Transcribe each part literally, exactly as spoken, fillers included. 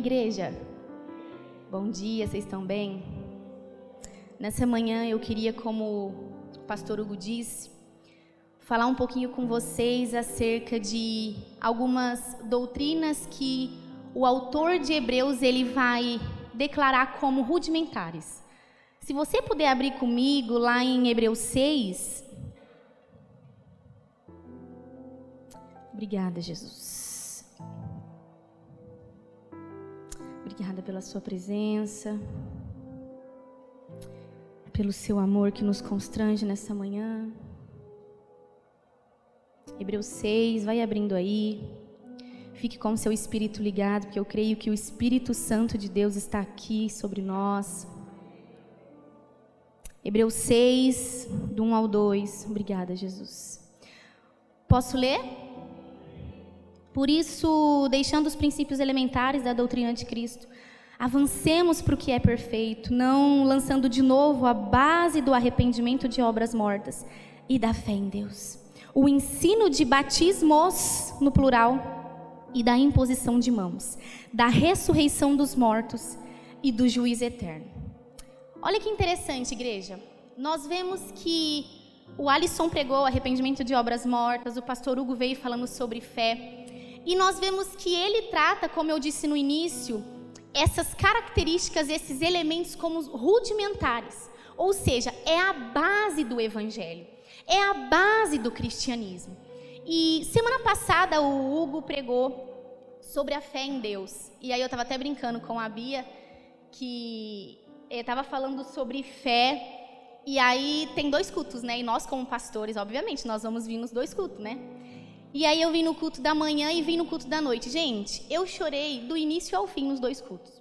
igreja? Bom dia, vocês estão bem? Nessa manhã eu queria, como o pastor Hugo disse, falar um pouquinho com vocês acerca de algumas doutrinas que o autor de Hebreus ele vai declarar como rudimentares. Se você puder abrir comigo lá em Hebreus seis. Obrigada, Jesus. Obrigada pela sua presença, pelo seu amor que nos constrange nessa manhã. Hebreus seis, vai abrindo aí. Fique com o seu espírito ligado, porque eu creio que o Espírito Santo de Deus está aqui sobre nós. Hebreus seis, do um ao dois. Obrigada, Jesus. Posso ler? Por isso, deixando os princípios elementares da doutrina de Cristo, avancemos para o que é perfeito, não lançando de novo a base do arrependimento de obras mortas e da fé em Deus. O ensino de batismos, no plural, e da imposição de mãos, da ressurreição dos mortos e do juízo eterno. Olha que interessante, igreja. Nós vemos que o Alisson pregou arrependimento de obras mortas, o pastor Hugo veio falando sobre fé. E nós vemos que ele trata, como eu disse no início, essas características, esses elementos como rudimentares. Ou seja, é a base do evangelho, é a base do cristianismo. E semana passada o Hugo pregou sobre a fé em Deus. E aí eu estava até brincando com a Bia, que ele estava falando sobre fé. E aí tem dois cultos, né? E nós como pastores, obviamente, nós vamos vir nos dois cultos, né? E aí eu vim no culto da manhã e vim no culto da noite. Gente, eu chorei do início ao fim nos dois cultos.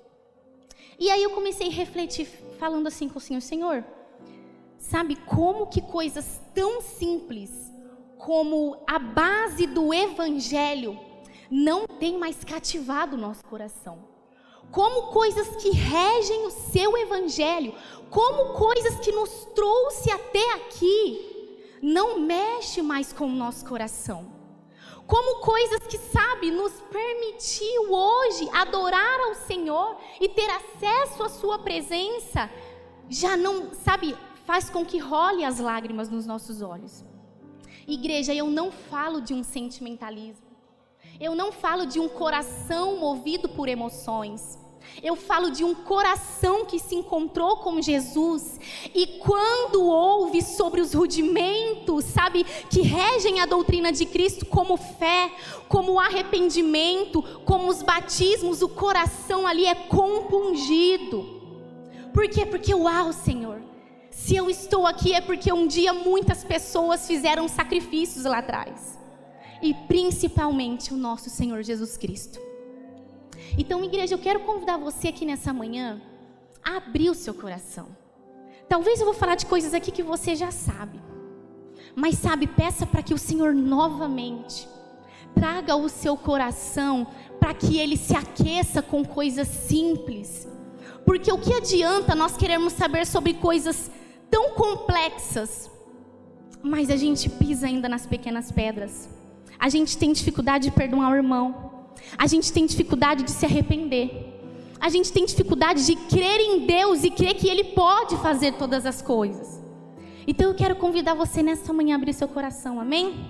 E aí eu comecei a refletir, falando assim com o Senhor, Senhor, sabe como que coisas tão simples como a base do evangelho não tem mais cativado o nosso coração? Como coisas que regem o seu evangelho, como coisas que nos trouxe até aqui, não mexe mais com o nosso coração. Como coisas que, sabe, nos permitiu hoje adorar ao Senhor e ter acesso à sua presença, já não, sabe, faz com que role as lágrimas nos nossos olhos. Igreja, eu não falo de um sentimentalismo. Eu não falo de um coração movido por emoções. Eu falo de um coração que se encontrou com Jesus e quando ouve sobre os rudimentos, sabe, que regem a doutrina de Cristo como fé, como arrependimento, como os batismos, o coração ali é compungido. Por quê? Porque, uau, Senhor, se eu estou aqui é porque um dia muitas pessoas fizeram sacrifícios lá atrás. E principalmente o nosso Senhor Jesus Cristo. Então, igreja, eu quero convidar você aqui nessa manhã a abrir o seu coração. Talvez eu vou falar de coisas aqui que você já sabe. Mas sabe, peça para que o Senhor novamente traga o seu coração para que ele se aqueça com coisas simples. Porque o que adianta nós queremos saber sobre coisas tão complexas, mas a gente pisa ainda nas pequenas pedras. A gente tem dificuldade de perdoar o irmão. A gente tem dificuldade de se arrepender. A gente tem dificuldade de crer em Deus e crer que Ele pode fazer todas as coisas. Então eu quero convidar você nessa manhã a abrir seu coração, amém?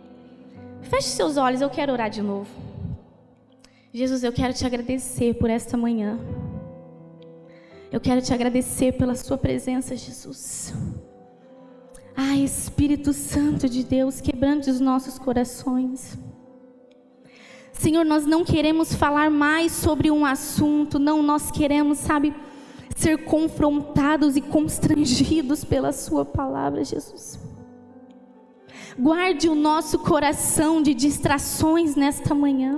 Feche seus olhos, eu quero orar de novo. Jesus, eu quero te agradecer por esta manhã. Eu quero te agradecer pela sua presença, Jesus. Ai, Espírito Santo de Deus, quebrante os nossos corações. Senhor, nós não queremos falar mais sobre um assunto, não, nós queremos, sabe, ser confrontados e constrangidos pela sua palavra, Jesus. Guarde o nosso coração de distrações nesta manhã.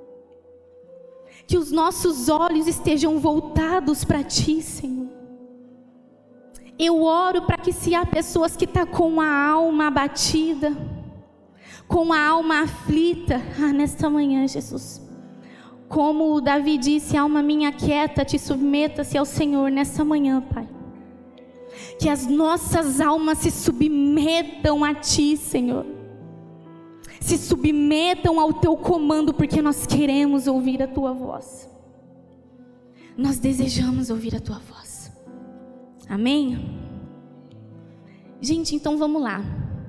Que os nossos olhos estejam voltados para Ti, Senhor. Eu oro para que se há pessoas que estão com a alma abatida, com a alma aflita, ah, nesta manhã, Jesus, como Davi disse, alma minha quieta, te submeta-se ao Senhor nessa manhã, Pai. Que as nossas almas se submetam a Ti, Senhor. Se submetam ao Teu comando, porque nós queremos ouvir a Tua voz. nós desejamos ouvir a tua voz. Amém? Gente, então vamos lá.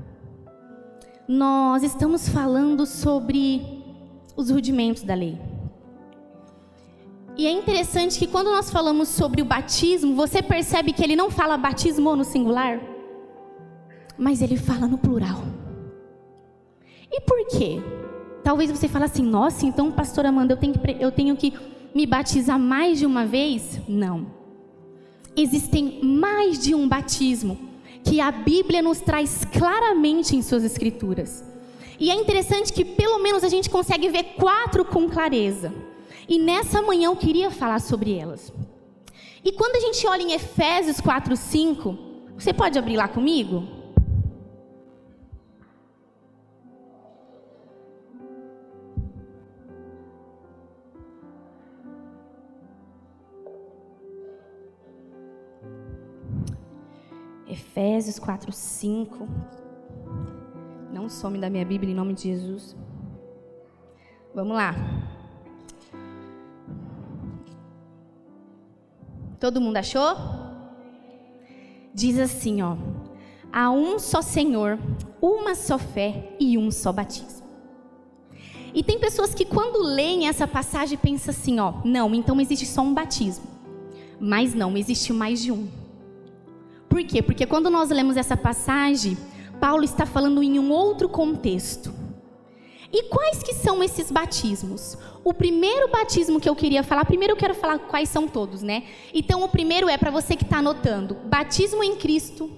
Nós estamos falando sobre os rudimentos da lei. E é interessante que quando nós falamos sobre o batismo, você percebe que ele não fala batismo no singular, mas ele fala no plural. E por quê? Talvez você fale assim, nossa, então pastora Amanda, eu tenho que, eu tenho que me batizar mais de uma vez? Não. Existem mais de um batismo que a Bíblia nos traz claramente em suas escrituras. E é interessante que pelo menos a gente consegue ver quatro com clareza. E nessa manhã eu queria falar sobre elas. E quando a gente olha em Efésios quatro, cinco, você pode abrir lá comigo? Efésios quatro, cinco. Não some da minha Bíblia em nome de Jesus. Vamos lá. Todo mundo achou? Diz assim, ó. Há um só Senhor, uma só fé e um só batismo. E tem pessoas que quando leem essa passagem pensam assim, ó. Não, então existe só um batismo. Mas não, existe mais de um. Por quê? Porque quando nós lemos essa passagem, Paulo está falando em um outro contexto. E quais que são esses batismos? O primeiro batismo que eu queria falar, primeiro eu quero falar quais são todos, né? Então o primeiro é para você que está anotando, batismo em Cristo.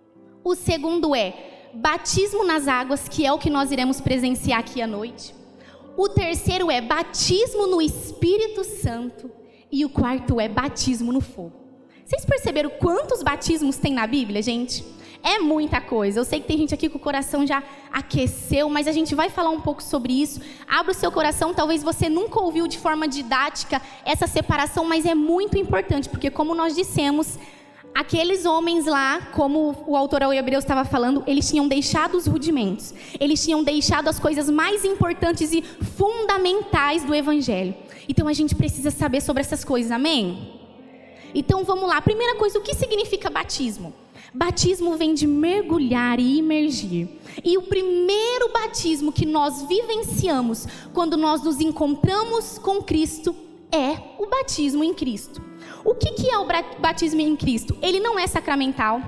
O segundo é batismo nas águas, que é o que nós iremos presenciar aqui à noite. O terceiro é batismo no Espírito Santo. E o quarto é batismo no fogo. Vocês perceberam quantos batismos tem na Bíblia, gente? É muita coisa. Eu sei que tem gente aqui que o coração já aqueceu, mas a gente vai falar um pouco sobre isso. Abra o seu coração, talvez você nunca ouviu de forma didática essa separação, mas é muito importante, porque como nós dissemos, aqueles homens lá, como o autor ao Hebreus estava falando, eles tinham deixado os rudimentos. Eles tinham deixado as coisas mais importantes e fundamentais do Evangelho. Então a gente precisa saber sobre essas coisas, amém? Então vamos lá, primeira coisa, o que significa batismo? Batismo vem de mergulhar e imergir. E o primeiro batismo que nós vivenciamos quando nós nos encontramos com Cristo é o batismo em Cristo. O que, que é o batismo em Cristo? Ele não é sacramental,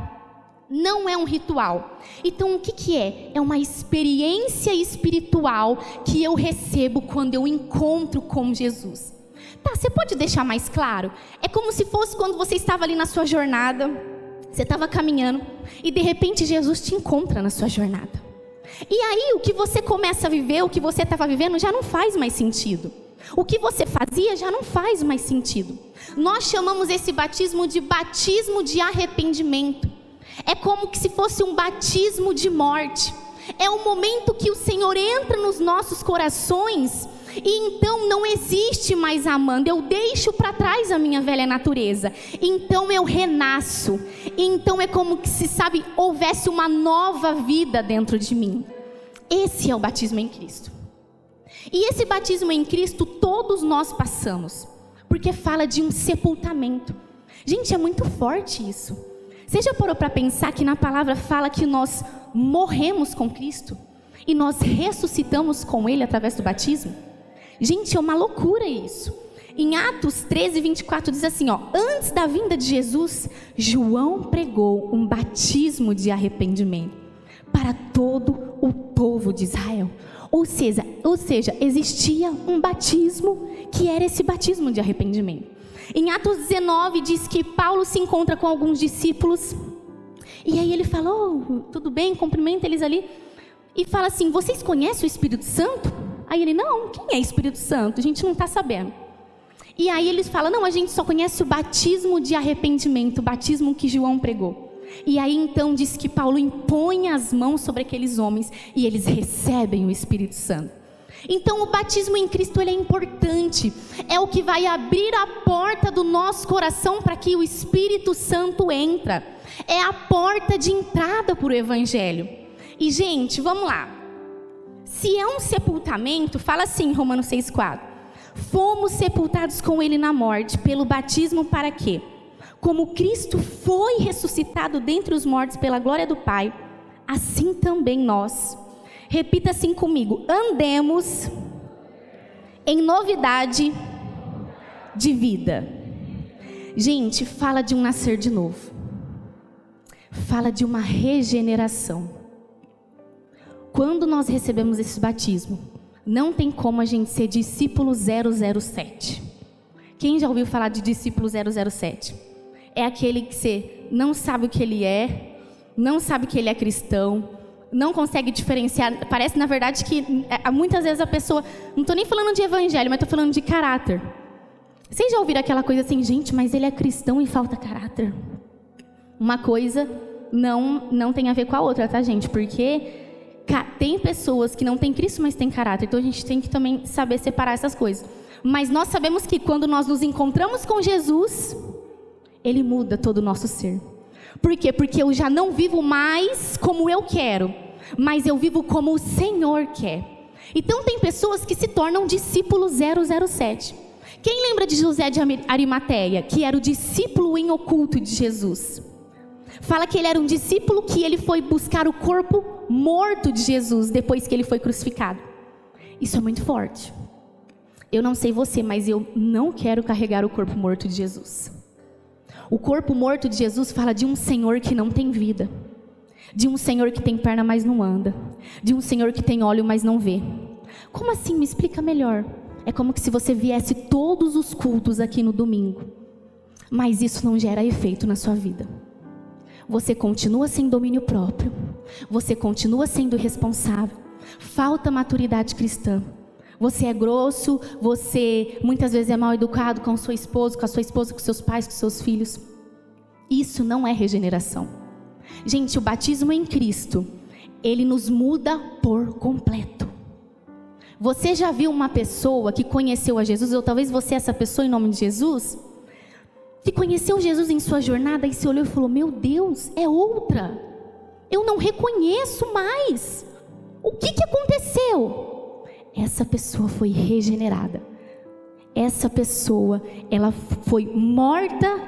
não é um ritual. Então o que, que é? É uma experiência espiritual que eu recebo quando eu encontro com Jesus. Tá, você pode deixar mais claro? É como se fosse quando você estava ali na sua jornada, você estava caminhando e de repente Jesus te encontra na sua jornada. E aí o que você começa a viver, o que você estava vivendo já não faz mais sentido. O que você fazia já não faz mais sentido. Nós chamamos esse batismo de batismo de arrependimento. É como que se fosse um batismo de morte. É o momento que o Senhor entra nos nossos corações e então não existe mais Amanda, eu deixo para trás a minha velha natureza, então eu renasço, então é como que se sabe, houvesse uma nova vida dentro de mim. Esse é o batismo em Cristo. E esse batismo em Cristo todos nós passamos, porque fala de um sepultamento. Gente, é muito forte isso. Você já parou para pensar que na palavra fala que nós morremos com Cristo e nós ressuscitamos com Ele através do batismo? Gente, é uma loucura isso. Em Atos treze, vinte e quatro diz assim, ó, antes da vinda de Jesus, João pregou um batismo de arrependimento para todo o povo de Israel. Ou seja, ou seja, existia um batismo que era esse batismo de arrependimento. Em Atos dezenove diz que Paulo se encontra com alguns discípulos e aí ele fala, oh, tudo bem, cumprimenta eles ali e fala assim, vocês conhecem o Espírito Santo? Aí ele, não, quem é Espírito Santo? A gente não está sabendo. E aí eles falam, não, a gente só conhece o batismo de arrependimento, o batismo que João pregou. E aí então diz que Paulo impõe as mãos sobre aqueles homens e eles recebem o Espírito Santo. Então o batismo em Cristo ele é importante, é o que vai abrir a porta do nosso coração para que o Espírito Santo entra. É a porta de entrada para o Evangelho. E gente, vamos lá. Se é um sepultamento, fala assim em Romanos seis, quatro. Fomos sepultados com ele na morte, pelo batismo para quê? Como Cristo foi ressuscitado dentre os mortos pela glória do Pai, assim também nós. Repita assim comigo: andemos em novidade de vida. Gente, fala de um nascer de novo. Fala de uma regeneração. Quando nós recebemos esse batismo, não tem como a gente ser discípulo zero zero sete. Quem já ouviu falar de discípulo zero zero sete? É aquele que você não sabe o que ele é, não sabe que ele é cristão, não consegue diferenciar. Parece, na verdade, que muitas vezes a pessoa... Não estou nem falando de evangelho, mas estou falando de caráter. Vocês já ouviram aquela coisa assim, gente, mas ele é cristão e falta caráter? Uma coisa não, não tem a ver com a outra, tá, gente? Porque tem pessoas que não têm Cristo, mas têm caráter. Então a gente tem que também saber separar essas coisas. Mas nós sabemos que quando nós nos encontramos com Jesus, Ele muda todo o nosso ser. Por quê? Porque eu já não vivo mais como eu quero, mas eu vivo como o Senhor quer. Então tem pessoas que se tornam discípulos zero zero sete. Quem lembra de José de Arimateia, que era o discípulo em oculto de Jesus? Fala que ele era um discípulo que ele foi buscar o corpo morto de Jesus depois que ele foi crucificado. Isso é muito forte. Eu não sei você, mas eu não quero carregar o corpo morto de Jesus. O corpo morto de Jesus fala de um Senhor que não tem vida, de um Senhor que tem perna, mas não anda, de um Senhor que tem olho, mas não vê. Como assim? Me explica melhor. É como que se você viesse todos os cultos aqui no domingo, mas isso não gera efeito na sua vida. Você continua sem domínio próprio, você continua sendo irresponsável, falta maturidade cristã. Você é grosso, você muitas vezes é mal educado com sua esposa, com a sua esposa, com seus pais, com seus filhos. Isso não é regeneração. Gente, o batismo em Cristo, ele nos muda por completo. Você já viu uma pessoa que conheceu a Jesus, ou talvez você é essa pessoa em nome de Jesus, que conheceu Jesus em sua jornada e se olhou e falou: meu Deus, é outra. Eu não reconheço mais. O que que aconteceu? Essa pessoa foi regenerada. Essa pessoa, ela foi morta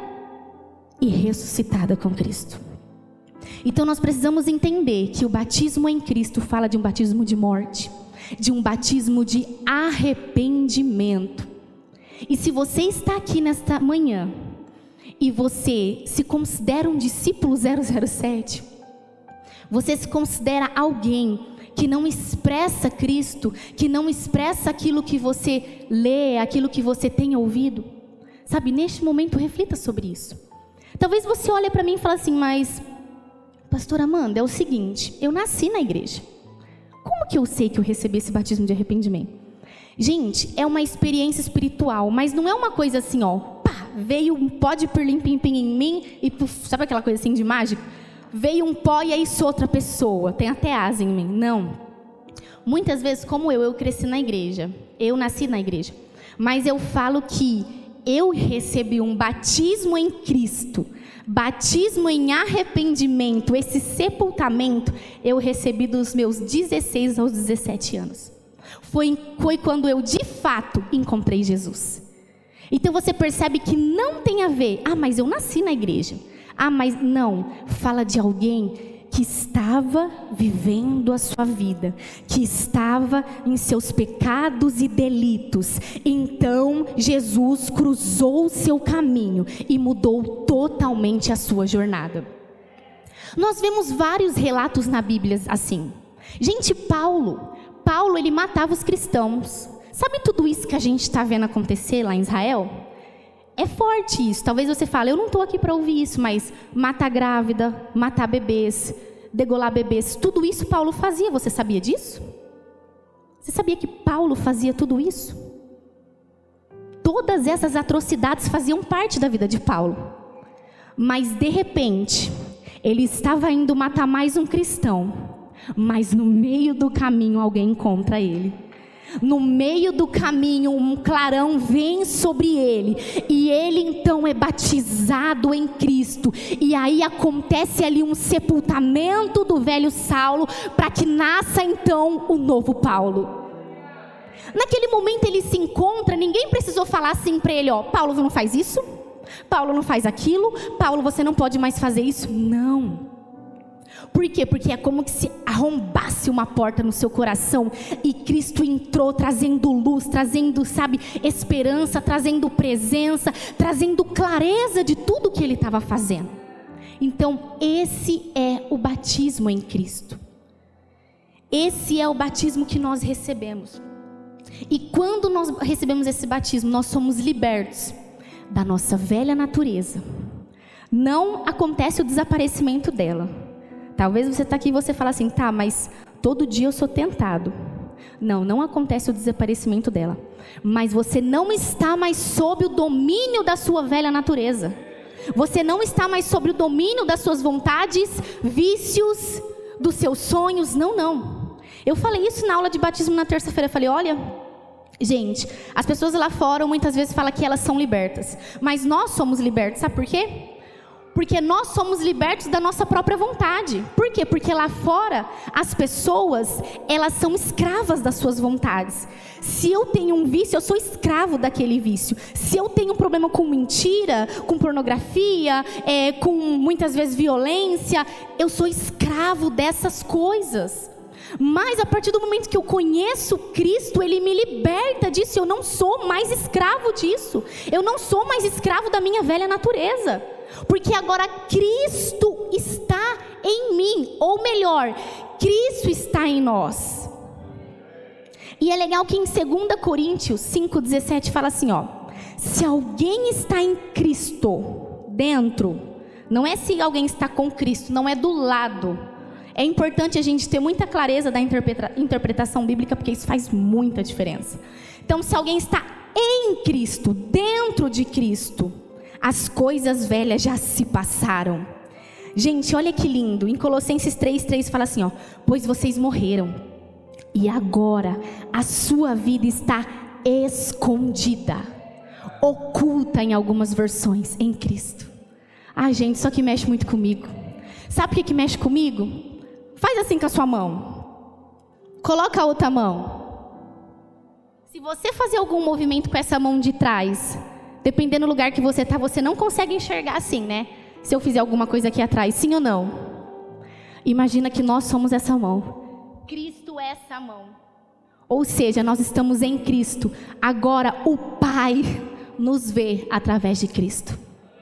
e ressuscitada com Cristo. Então nós precisamos entender que o batismo em Cristo fala de um batismo de morte, de um batismo de arrependimento. E se você está aqui nesta manhã e você se considera um discípulo zero zero sete, você se considera alguém que não expressa Cristo, que não expressa aquilo que você lê, aquilo que você tem ouvido, sabe, neste momento reflita sobre isso. Talvez você olhe para mim e fale assim: mas pastora Amanda, é o seguinte, eu nasci na igreja, como que eu sei que eu recebi esse batismo de arrependimento? Gente, é uma experiência espiritual, mas não é uma coisa assim, ó, pá, veio um pó de pirlim-pim-pim em mim e puf, sabe aquela coisa assim de mágica? Veio um pó e aí sou outra pessoa, tem até asa em mim. Não. Muitas vezes, como eu, eu cresci na igreja, eu nasci na igreja, mas eu falo que eu recebi um batismo em Cristo, batismo em arrependimento, esse sepultamento, eu recebi dos meus dezesseis aos dezessete anos. Foi, foi quando eu, de fato, encontrei Jesus. Então você percebe que não tem a ver, ah, mas eu nasci na igreja. Ah, mas não, fala de alguém que estava vivendo a sua vida, que estava em seus pecados e delitos. Então Jesus cruzou o seu caminho e mudou totalmente a sua jornada. Nós vemos vários relatos na Bíblia assim. Gente, Paulo, Paulo ele matava os cristãos. Sabe tudo isso que a gente está vendo acontecer lá em Israel? É forte isso. Talvez você fale: eu não estou aqui para ouvir isso, mas matar grávida, matar bebês, degolar bebês, tudo isso Paulo fazia. Você sabia disso? Você sabia que Paulo fazia tudo isso? Todas essas atrocidades faziam parte da vida de Paulo. Mas de repente, ele estava indo matar mais um cristão, mas no meio do caminho alguém encontra ele. No meio do caminho um clarão vem sobre ele, e ele então é batizado em Cristo, e aí acontece ali um sepultamento do velho Saulo, para que nasça então o novo Paulo. Naquele momento ele se encontra, ninguém precisou falar assim para ele, ó, Paulo não faz isso, Paulo não faz aquilo, Paulo você não pode mais fazer isso. Não. Por quê? Porque é como que se arrombasse uma porta no seu coração e Cristo entrou trazendo luz, trazendo, sabe, esperança, trazendo presença, trazendo clareza de tudo que ele estava fazendo. Então esse é o batismo em Cristo. Esse é o batismo que nós recebemos. E quando nós recebemos esse batismo, nós somos libertos da nossa velha natureza. Não acontece o desaparecimento dela. Talvez você está aqui e você fala assim, tá, mas todo dia eu sou tentado. Não, não acontece o desaparecimento dela. Mas você não está mais sob o domínio da sua velha natureza. Você não está mais sob o domínio das suas vontades, vícios, dos seus sonhos. Não, não. Eu falei isso na aula de batismo na terça-feira. Eu falei, olha, gente, as pessoas lá fora muitas vezes falam que elas são libertas. Mas nós somos libertos, sabe por quê? Porque nós somos libertos da nossa própria vontade. Por quê? Porque lá fora, as pessoas, elas são escravas das suas vontades. Se eu tenho um vício, eu sou escravo daquele vício. Se eu tenho um problema com mentira, com pornografia, é, com muitas vezes violência, eu sou escravo dessas coisas. Mas a partir do momento que eu conheço Cristo, Ele me liberta disso. Eu não sou mais escravo disso. Eu não sou mais escravo da minha velha natureza. Porque agora Cristo está em mim. Ou melhor, Cristo está em nós. E é legal que em dois Coríntios cinco, dezessete fala assim, ó. Se alguém está em Cristo, dentro, não é se alguém está com Cristo, não é do lado. É importante a gente ter muita clareza da interpreta- interpretação bíblica, porque isso faz muita diferença. Então, se alguém está em Cristo, dentro de Cristo, as coisas velhas já se passaram. Gente, olha que lindo. Em Colossenses três, três fala assim, ó. Pois vocês morreram, e agora a sua vida está escondida, oculta em algumas versões, em Cristo. Ah, gente, isso aqui mexe muito comigo. Sabe o que, que mexe comigo? Faz assim com a sua mão. Coloca a outra mão. Se você fazer algum movimento com essa mão de trás, dependendo do lugar que você está, você não consegue enxergar assim, né? Se eu fizer alguma coisa aqui atrás, sim ou não? Imagina que nós somos essa mão. Cristo é essa mão. Ou seja, nós estamos em Cristo. Agora o Pai nos vê através de Cristo.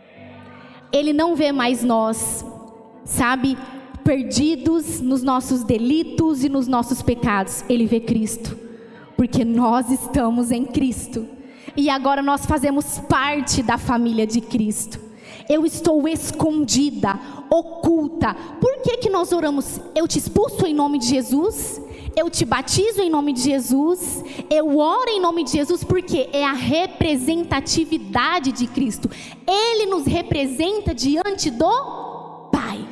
Ele não vê mais nós, sabe, perdidos nos nossos delitos e nos nossos pecados. Ele vê Cristo, porque nós estamos em Cristo. E agora nós fazemos parte da família de Cristo. Eu estou escondida, oculta. Por que que nós oramos? Eu te expulso em nome de Jesus. Eu te batizo em nome de Jesus. Eu oro em nome de Jesus, porque é a representatividade de Cristo. Ele nos representa diante do Pai.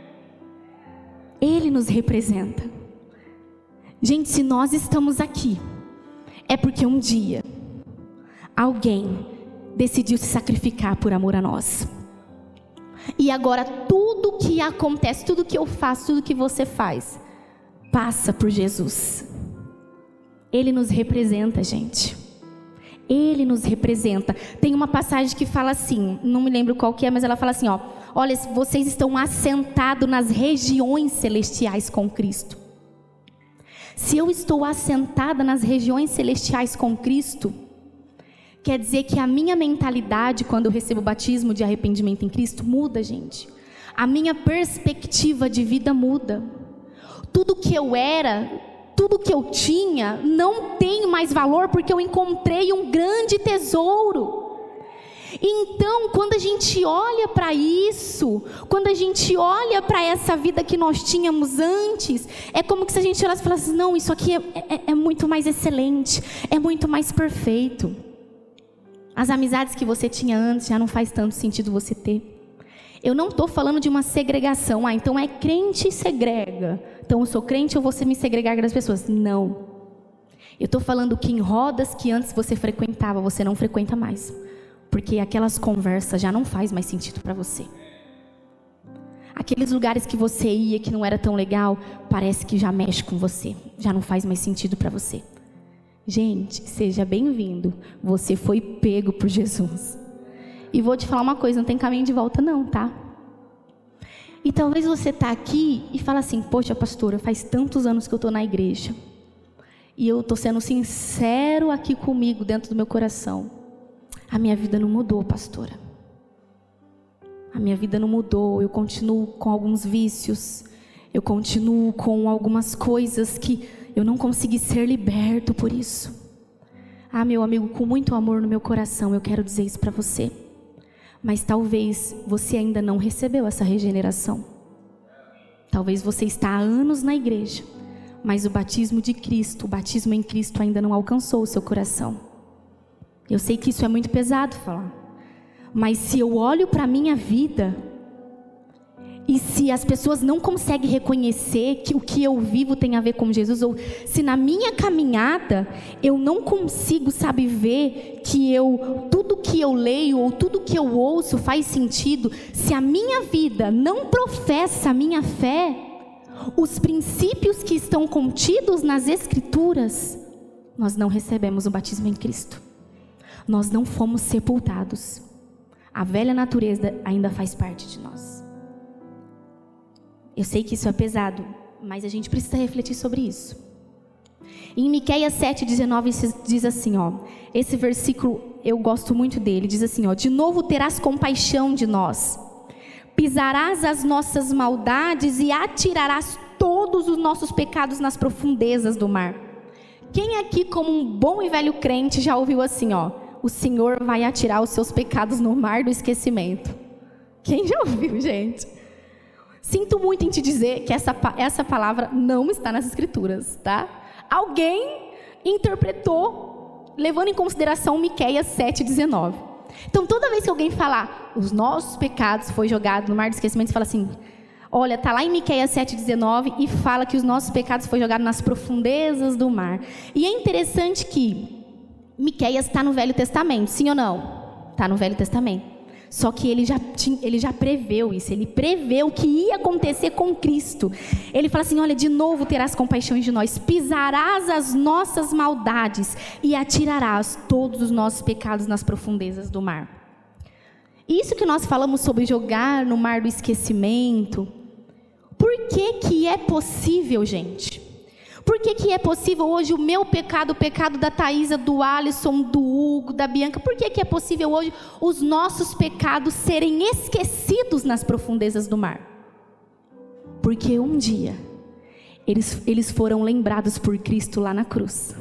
Ele nos representa. Gente, se nós estamos aqui, é porque um dia alguém decidiu se sacrificar por amor a nós. E agora tudo que acontece, tudo que eu faço, tudo que você faz, passa por Jesus. Ele nos representa, gente. Ele nos representa. Tem uma passagem que fala assim, não me lembro qual que é, mas ela fala assim, ó. Olha, vocês estão assentados nas regiões celestiais com Cristo. Se eu estou assentada nas regiões celestiais com Cristo, quer dizer que a minha mentalidade, quando eu recebo o batismo de arrependimento em Cristo, muda, gente. A minha perspectiva de vida muda. Tudo que eu era, tudo que eu tinha, não tem mais valor, porque eu encontrei um grande tesouro. Então, quando a gente olha para isso, quando a gente olha para essa vida que nós tínhamos antes, é como que se a gente olhasse e falasse, não, isso aqui é, é, é muito mais excelente, é muito mais perfeito. As amizades que você tinha antes já não faz tanto sentido você ter. Eu não estou falando de uma segregação, ah, então é crente e segrega. Então eu sou crente, eu vou me segregar das pessoas. Não. Eu estou falando que em rodas que antes você frequentava, você não frequenta mais. Porque aquelas conversas já não faz mais sentido para você. Aqueles lugares que você ia que não era tão legal, parece que já mexe com você. Já não faz mais sentido para você. Gente, seja bem-vindo. Você foi pego por Jesus. E vou te falar uma coisa, não tem caminho de volta não, tá? E talvez você tá aqui e fala assim, poxa, pastora, faz tantos anos que eu tô na igreja. E eu tô sendo sincero aqui comigo, dentro do meu coração. A minha vida não mudou, pastora. A minha vida não mudou, eu continuo com alguns vícios. Eu continuo com algumas coisas que eu não consegui ser liberto por isso. Ah, meu amigo, com muito amor no meu coração, eu quero dizer isso para você. Mas talvez você ainda não recebeu essa regeneração. Talvez você está há anos na igreja, mas o batismo de Cristo, o batismo em Cristo ainda não alcançou o seu coração. Eu sei que isso é muito pesado falar. Mas se eu olho para a minha vida, e se as pessoas não conseguem reconhecer que o que eu vivo tem a ver com Jesus, ou se na minha caminhada eu não consigo, sabe, ver que eu, tudo que eu leio ou tudo que eu ouço faz sentido, se a minha vida não professa a minha fé, os princípios que estão contidos nas Escrituras, nós não recebemos o batismo em Cristo. Nós não fomos sepultados. A velha natureza ainda faz parte de nós. Eu sei que isso é pesado, mas a gente precisa refletir sobre isso. Em Miqueias sete, dezenove diz assim, ó, esse versículo eu gosto muito dele, diz assim, ó, de novo terás compaixão de nós, pisarás as nossas maldades e atirarás todos os nossos pecados nas profundezas do mar. Quem aqui, como um bom e velho crente, já ouviu assim, ó, o Senhor vai atirar os seus pecados no mar do esquecimento? Quem já ouviu, gente? Sinto muito em te dizer que essa, essa palavra não está nas Escrituras, tá? Alguém interpretou, levando em consideração Miqueias sete, dezenove. Então, toda vez que alguém falar, os nossos pecados foi jogado no mar do esquecimento, você fala assim, olha, está lá em Miqueias sete, dezenove, e fala que os nossos pecados foi jogado nas profundezas do mar. E é interessante que Miqueias está no Velho Testamento, sim ou não? Está no Velho Testamento. Só que ele já, tinha, ele já preveu isso, ele preveu o que ia acontecer com Cristo. Ele fala assim, olha, de novo terás compaixão de nós, pisarás as nossas maldades e atirarás todos os nossos pecados nas profundezas do mar. Isso que nós falamos sobre jogar no mar do esquecimento, por que que é possível, gente? Por que que é possível hoje o meu pecado, o pecado da Thaisa, do Alisson, do Hugo, da Bianca, por que que é possível hoje os nossos pecados serem esquecidos nas profundezas do mar? Porque um dia eles, eles foram lembrados por Cristo lá na cruz.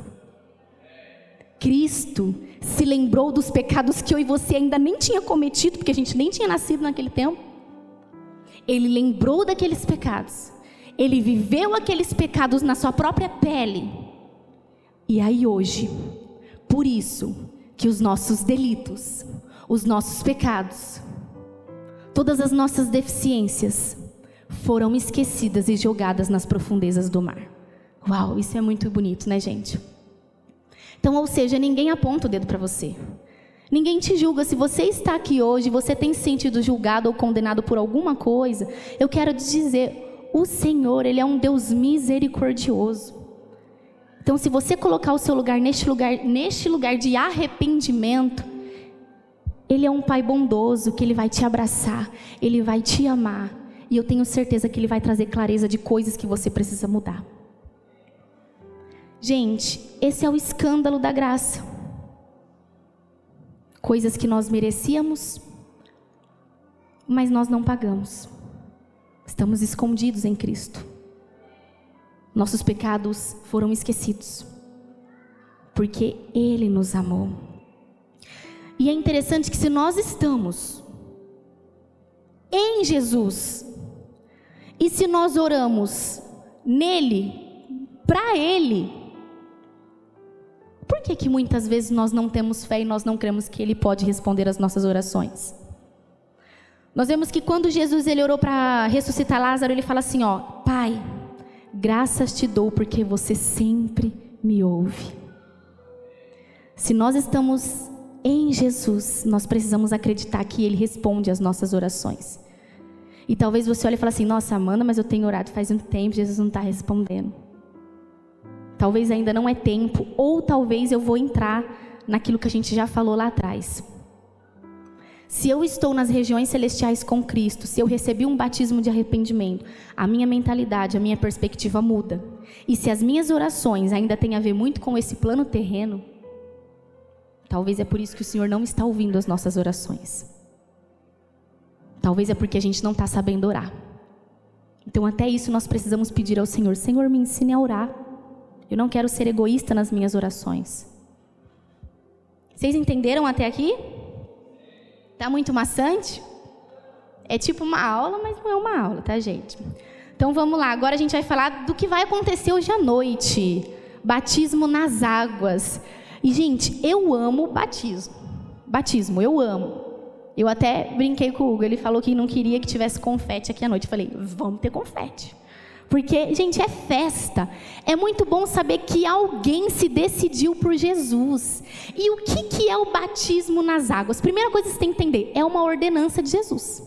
Cristo se lembrou dos pecados que eu e você ainda nem tinha cometido, porque a gente nem tinha nascido naquele tempo. Ele lembrou daqueles pecados. Ele viveu aqueles pecados na sua própria pele. E aí hoje, por isso que os nossos delitos, os nossos pecados, todas as nossas deficiências foram esquecidas e jogadas nas profundezas do mar. Uau, isso é muito bonito, né, gente? Então, ou seja, ninguém aponta o dedo para você. Ninguém te julga. Se você está aqui hoje, você tem se sentido julgado ou condenado por alguma coisa, eu quero te dizer, o Senhor, Ele é um Deus misericordioso. Então, se você colocar o seu lugar neste lugar, neste lugar de arrependimento, Ele é um Pai bondoso, que Ele vai te abraçar, Ele vai te amar, e eu tenho certeza que Ele vai trazer clareza de coisas que você precisa mudar. Gente, esse é o escândalo da graça. Coisas que nós merecíamos, mas nós não pagamos. Estamos escondidos em Cristo. Nossos pecados foram esquecidos, porque Ele nos amou. E é interessante que se nós estamos em Jesus, e se nós oramos nele, para Ele, por que que muitas vezes nós não temos fé e nós não cremos que Ele pode responder às nossas orações? Nós vemos que quando Jesus ele orou para ressuscitar Lázaro, ele fala assim, ó, Pai, graças te dou porque você sempre me ouve. Se nós estamos em Jesus, nós precisamos acreditar que Ele responde às nossas orações. E talvez você olhe e fale assim, nossa, Amanda, mas eu tenho orado faz um tempo, Jesus não está respondendo. talvez ainda não é tempo, ou talvez eu vou entrar naquilo que a gente já falou lá atrás. Se eu estou nas regiões celestiais com Cristo, se eu recebi um batismo de arrependimento, a minha mentalidade, a minha perspectiva muda. E se as minhas orações ainda têm a ver muito com esse plano terreno, talvez é por isso que o Senhor não está ouvindo as nossas orações. Talvez é porque a gente não está sabendo orar. Então até isso nós precisamos pedir ao Senhor: Senhor, me ensine a orar. Eu não quero ser egoísta nas minhas orações. Vocês entenderam até aqui? Tá muito maçante? É tipo uma aula, mas não é uma aula, tá, gente? Então vamos lá, agora a gente vai falar do que vai acontecer hoje à noite. Batismo nas águas. E, gente, eu amo batismo. Batismo, eu amo. Eu até brinquei com o Hugo, ele falou que não queria que tivesse confete aqui à noite. Eu falei, vamos ter confete. Porque, gente, é festa. É muito bom saber que alguém se decidiu por Jesus. E o que, que é o batismo nas águas? Primeira coisa que você tem que entender, é uma ordenança de Jesus.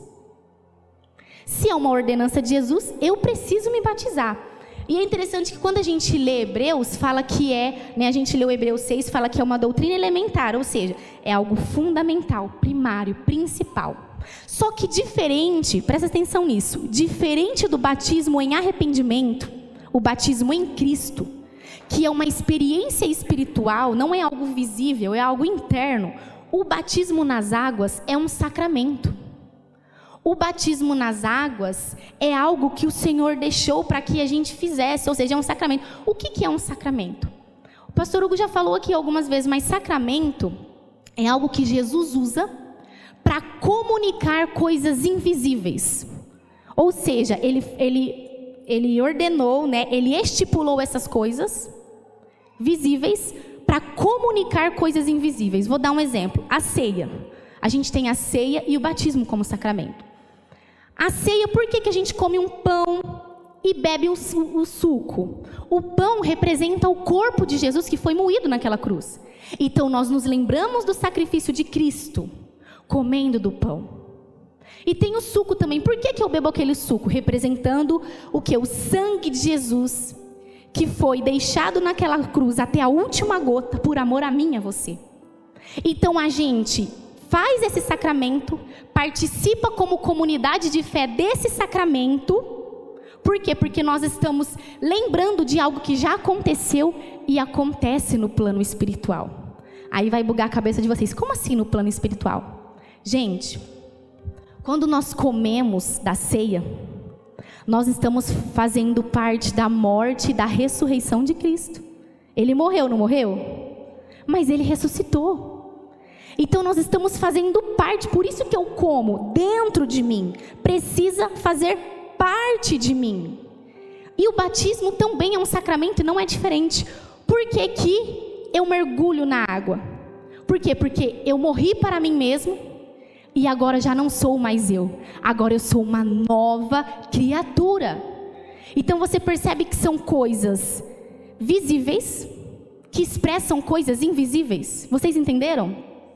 Se é uma ordenança de Jesus, eu preciso me batizar. E é interessante que quando a gente lê Hebreus, fala que é, né, a gente leu Hebreus seis, fala que é uma doutrina elementar, ou seja, é algo fundamental, primário, principal. Só que diferente, presta atenção nisso, diferente do batismo em arrependimento, o batismo em Cristo, que é uma experiência espiritual, não é algo visível, é algo interno. O batismo nas águas é um sacramento. O batismo nas águas é algo que o Senhor deixou para que a gente fizesse, ou seja, é um sacramento. O que, que é um sacramento? O pastor Hugo já falou aqui algumas vezes, mas sacramento é algo que Jesus usa para comunicar coisas invisíveis. Ou seja, ele, ele, ele ordenou, né, ele estipulou essas coisas visíveis para comunicar coisas invisíveis. Vou dar um exemplo. A ceia. A gente tem a ceia e o batismo como sacramento. A ceia, por que, que a gente come um pão e bebe o, o suco? O pão representa o corpo de Jesus que foi moído naquela cruz. Então nós nos lembramos do sacrifício de Cristo comendo do pão. E tem o suco também. Por que, que eu bebo aquele suco? Representando o que? O sangue de Jesus, que foi deixado naquela cruz até a última gota por amor a mim e a você. Então a gente faz esse sacramento, participa como comunidade de fé desse sacramento. Por quê? Porque nós estamos lembrando de algo que já aconteceu e acontece no plano espiritual. Aí vai bugar a cabeça de vocês. Como assim no plano espiritual? Gente, quando nós comemos da ceia, nós estamos fazendo parte da morte e da ressurreição de Cristo. Ele morreu, não morreu? Mas ele ressuscitou. Então nós estamos fazendo parte, por isso que eu como dentro de mim, precisa fazer parte de mim. E o batismo também é um sacramento e não é diferente. Por que que eu mergulho na água? Por quê? Porque eu morri para mim mesmo e agora já não sou mais eu. Agora eu sou uma nova criatura. Então você percebe que são coisas visíveis que expressam coisas invisíveis. Vocês entenderam?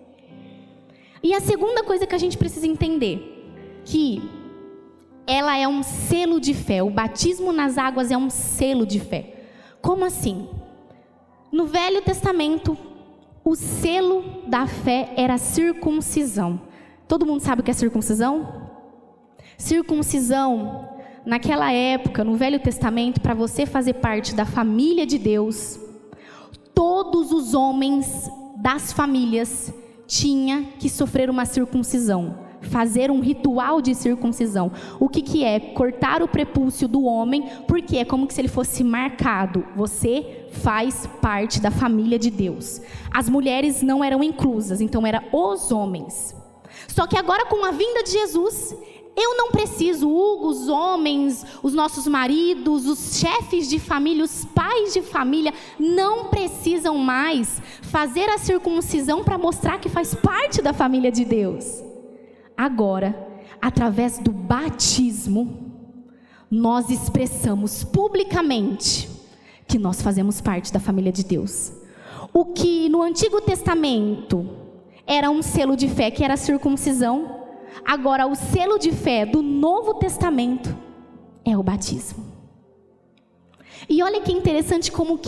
E a segunda coisa que a gente precisa entender, que ela é um selo de fé. O batismo nas águas é um selo de fé. Como assim? No Velho Testamento, o selo da fé era a circuncisão. Todo mundo sabe o que é circuncisão? Circuncisão, naquela época, no Velho Testamento, para você fazer parte da família de Deus, todos os homens das famílias tinham que sofrer uma circuncisão, fazer um ritual de circuncisão. O que, que é? Cortar o prepúcio do homem, porque é como se ele fosse marcado. Você faz parte da família de Deus. As mulheres não eram inclusas, então eram os homens. Só que agora, com a vinda de Jesus, eu não preciso, Hugo, os homens, os nossos maridos, os chefes de família, os pais de família, não precisam mais fazer a circuncisão para mostrar que faz parte da família de Deus. Agora, através do batismo, nós expressamos publicamente que nós fazemos parte da família de Deus. O que no Antigo Testamento era um selo de fé, que era a circuncisão, agora o selo de fé do Novo Testamento é o batismo. E olha que interessante como que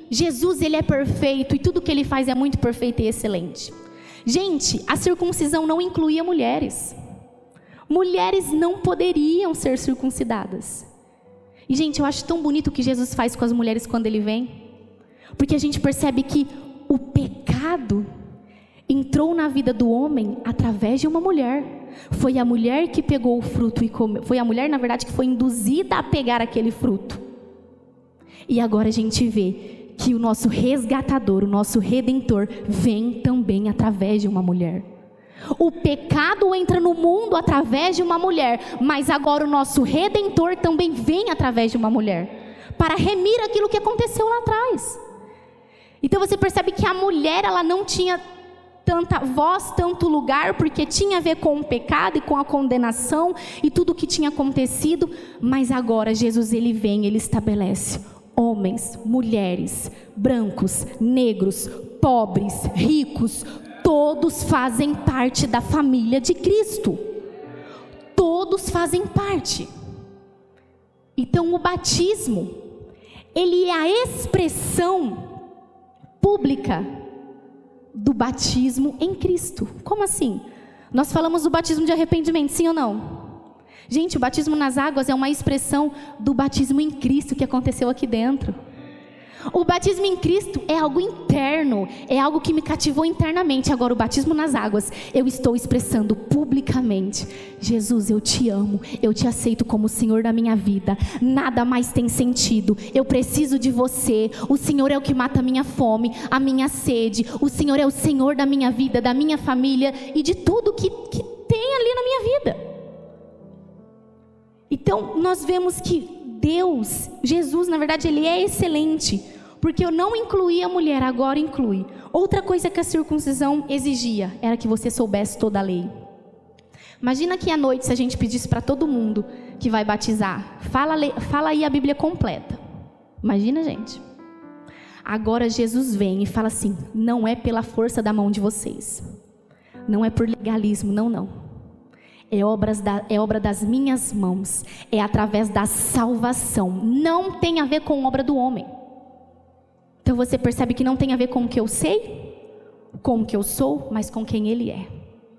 Jesus, ele é perfeito e tudo que ele faz é muito perfeito e excelente. Gente, a circuncisão não incluía mulheres. Mulheres não poderiam ser circuncidadas. E, gente, eu acho tão bonito o que Jesus faz com as mulheres quando ele vem. Porque a gente percebe que o pecado entrou na vida do homem através de uma mulher. Foi a mulher que pegou o fruto e comeu. Foi a mulher, na verdade, que foi induzida a pegar aquele fruto. E agora a gente vê que o nosso resgatador, o nosso redentor, vem também através de uma mulher. O pecado entra no mundo através de uma mulher, mas agora o nosso redentor também vem através de uma mulher, para remir aquilo que aconteceu lá atrás. Então você percebe que a mulher, ela não tinha tanta voz, tanto lugar, porque tinha a ver com o pecado e com a condenação e tudo o que tinha acontecido, mas agora Jesus, ele vem, ele estabelece homens, mulheres, brancos, negros, pobres, ricos, todos fazem parte da família de Cristo. Todos fazem parte. Então o batismo, ele é a expressão pública do batismo em Cristo. Como assim? Nós falamos do batismo de arrependimento, sim ou não? Gente, o batismo nas águas é uma expressão do batismo em Cristo que aconteceu aqui dentro. O batismo em Cristo é algo interno, é algo que me cativou internamente. Agora o batismo nas águas, eu estou expressando publicamente: Jesus, eu te amo, eu te aceito como Senhor da minha vida, nada mais tem sentido, eu preciso de você, o Senhor é o que mata a minha fome, a minha sede, o Senhor é o Senhor da minha vida, da minha família e de tudo que, que tem ali na minha vida. Então nós vemos que Deus, Jesus, na verdade, ele é excelente, porque eu não incluí a mulher, agora inclui. Outra coisa que a circuncisão exigia era que você soubesse toda a lei. Imagina que à noite, se a gente pedisse para todo mundo que vai batizar, fala, fala aí a Bíblia completa. Imagina, gente. Agora Jesus vem e fala assim: não é pela força da mão de vocês, não é por legalismo, não, não. É, obras da, é obra das minhas mãos, é através da salvação, não tem a ver com obra do homem. Então você percebe que não tem a ver com o que eu sei, com o que eu sou, mas com quem Ele é.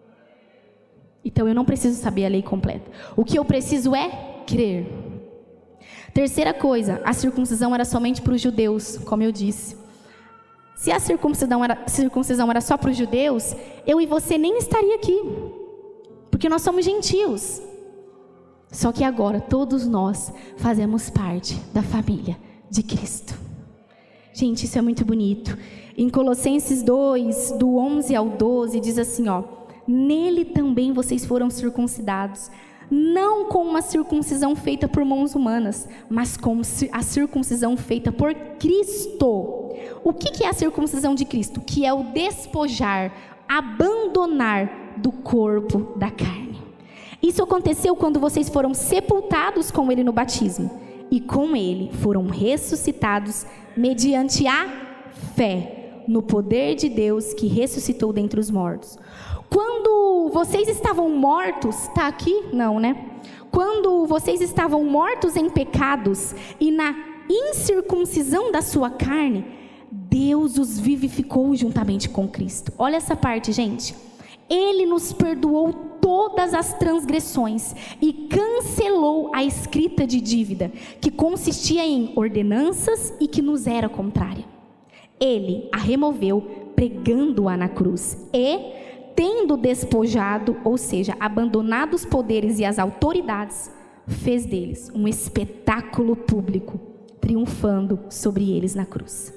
Então eu não preciso saber a lei completa, o que eu preciso é crer. Terceira coisa, a circuncisão era somente para os judeus, como eu disse. Se a circuncisão era, circuncisão era só para os judeus, eu e você nem estaria aqui, porque nós somos gentios. Só que agora todos nós fazemos parte da família de Cristo. Gente, isso é muito bonito. Em Colossenses dois, do onze ao doze, diz assim, ó: nele também vocês foram circuncidados, não com uma circuncisão feita por mãos humanas, mas com a circuncisão feita por Cristo. O que é a circuncisão de Cristo? Que é o despojar, abandonar do corpo da carne. Isso aconteceu quando vocês foram sepultados com Ele no batismo, e com Ele foram ressuscitados mediante a fé no poder de Deus que ressuscitou dentre os mortos. Quando vocês estavam mortos, está aqui? Não, né? Quando vocês estavam mortos em pecados e na incircuncisão da sua carne, Deus os vivificou juntamente com Cristo. Olha essa parte, gente. Ele nos perdoou todas as transgressões e cancelou a escrita de dívida, que consistia em ordenanças e que nos era contrária. Ele a removeu, pregando-a na cruz, e, tendo despojado, ou seja, abandonado os poderes e as autoridades, fez deles um espetáculo público, triunfando sobre eles na cruz.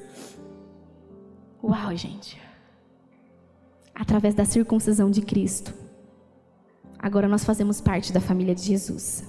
Uau, gente! Através da circuncisão de Cristo, agora nós fazemos parte da família de Jesus.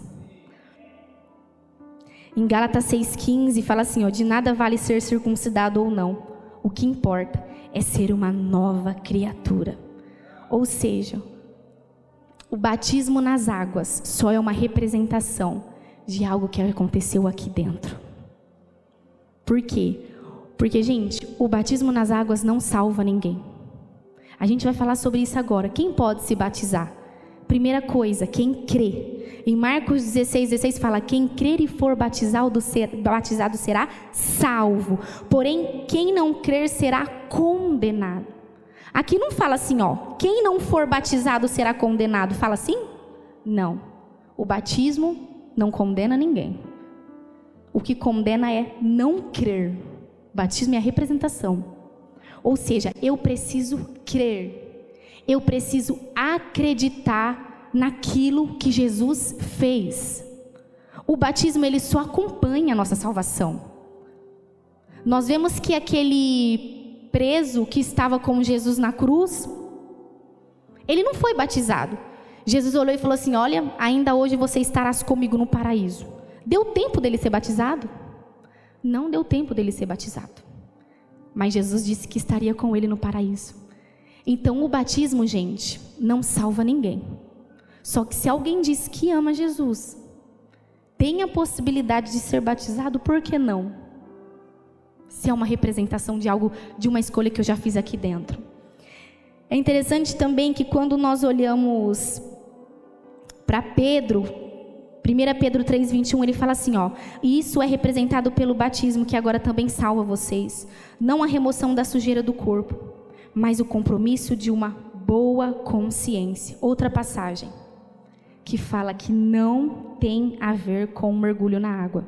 Em Gálatas seis, quinze fala assim, ó: de nada vale ser circuncidado ou não, o que importa é ser uma nova criatura. Ou seja, o batismo nas águas só é uma representação de algo que aconteceu aqui dentro. Por quê? Porque, gente, o batismo nas águas não salva ninguém. A gente vai falar sobre isso agora. Quem pode se batizar? primeira coisa, quem crê. Em Marcos dezesseis, dezesseis fala, quem crer e for batizado, ser, batizado será salvo. Porém, quem não crer será condenado. Aqui não fala assim, ó, quem não for batizado será condenado. Fala assim? Não. O batismo não condena ninguém. O que condena é não crer. Batismo é a representação. Ou seja, eu preciso crer. Eu preciso acreditar naquilo que Jesus fez. O batismo, ele só acompanha a nossa salvação. Nós vemos que aquele preso que estava com Jesus na cruz, ele não foi batizado. Jesus olhou e falou assim, olha, ainda hoje você estarás comigo no paraíso. Deu tempo dele ser batizado? Não deu tempo dele ser batizado. Mas Jesus disse que estaria com ele no paraíso. Então o batismo, gente, não salva ninguém. Só que se alguém diz que ama Jesus, tem a possibilidade de ser batizado, por que não? Se é uma representação de algo, de uma escolha que eu já fiz aqui dentro. É interessante também que quando nós olhamos para Pedro, primeira Pedro três, vinte e um, ele fala assim, ó, e isso é representado pelo batismo, que agora também salva vocês. Não a remoção da sujeira do corpo, mas o compromisso de uma boa consciência. Outra passagem, que fala que não tem a ver com o mergulho na água,